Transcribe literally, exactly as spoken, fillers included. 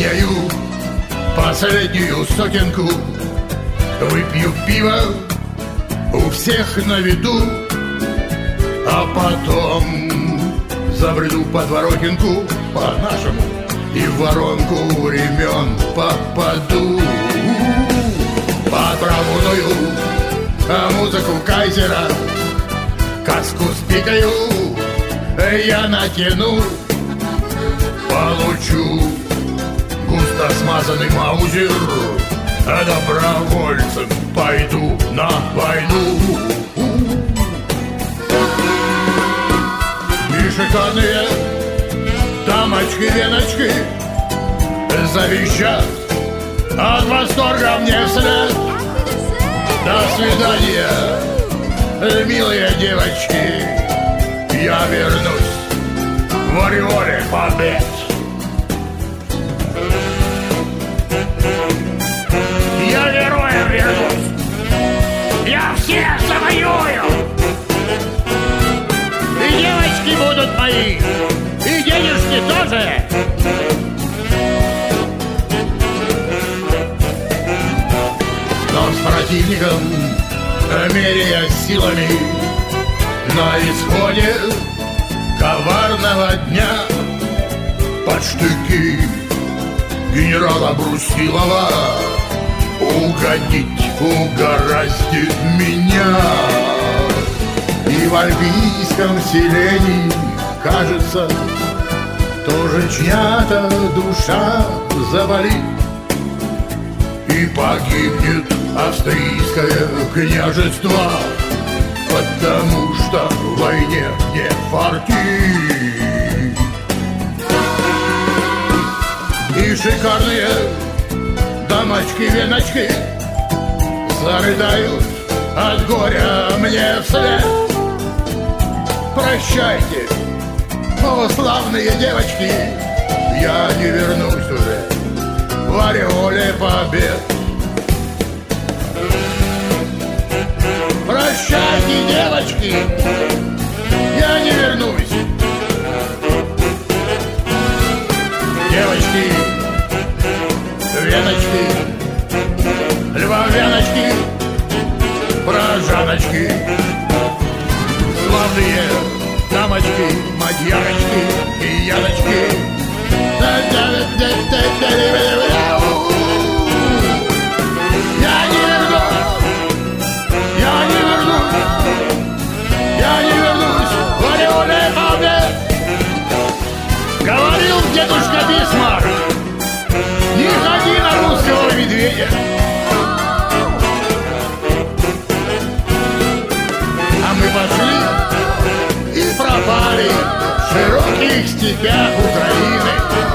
обменяю последнюю сотенку, выпью пиво у всех на виду, а потом забреду под воротинку по-нашему и в воронку времен попаду. Под бравурную музыку кайзера каску с пикою я натяну, получу густо смазанный маузер, а добровольцем пойду на войну. И шикарные дамочки-веночки завещат от восторга мне вслед: до свидания, милые девочки, я вернусь в ореоле побед. Я героем вернусь, я всех завоюю, и девочки будут мои, и денежки тоже. Но с противником, меряя силами, на исходе коварного дня под штыки генерала Брусилова угодить угораздит меня. И в альпийском селении, кажется, тоже чья-то душа заболит, и погибнет австрийское княжество, потому что в войне не фартит. И шикарные дамочки-веночки зарыдают от горя мне вслед: прощайте, о славные девочки, я не вернусь уже в ореоле побед. Прощайте, девочки, я не вернусь. Девочки, веночки, льва-веночки, прожаночки, славные дамочки, мадьярочки и яночки. Я не вернусь, я не вернусь, я не вернусь в ореоле побед. Говорил дедушка Бисмарк: не ходи на русского медведя. А мы пошли и пропали в широких степях Украины.